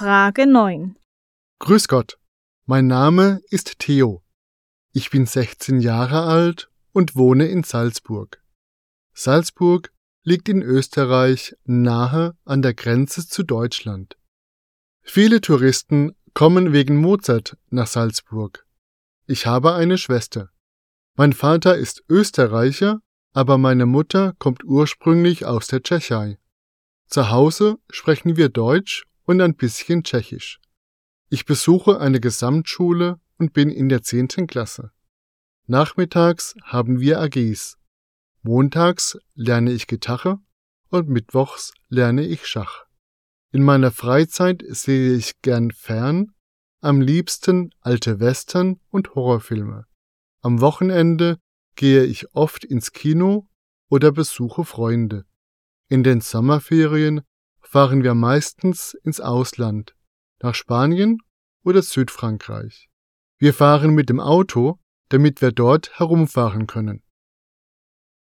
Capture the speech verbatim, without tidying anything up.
Frage neun. Grüß Gott, mein Name ist Theo. Ich bin sechzehn Jahre alt und wohne in Salzburg. Salzburg liegt in Österreich nahe an der Grenze zu Deutschland. Viele Touristen kommen wegen Mozart nach Salzburg. Ich habe eine Schwester. Mein Vater ist Österreicher, aber meine Mutter kommt ursprünglich aus der Tschechei. Zu Hause sprechen wir Deutsch und ein bisschen Tschechisch. Ich besuche eine Gesamtschule und bin in der zehnten Klasse. Nachmittags haben wir A Gs. Montags lerne ich Gitarre und mittwochs lerne ich Schach. In meiner Freizeit sehe ich gern fern, am liebsten alte Western und Horrorfilme. Am Wochenende gehe ich oft ins Kino oder besuche Freunde. In den Sommerferien fahren wir meistens ins Ausland, nach Spanien oder Südfrankreich. Wir fahren mit dem Auto, damit wir dort herumfahren können.